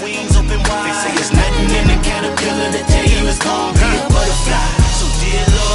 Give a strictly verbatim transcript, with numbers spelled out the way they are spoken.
wings open wide. They say it's nothing in a caterpillar to tell you it's gonna be a butterfly. So dear Lord,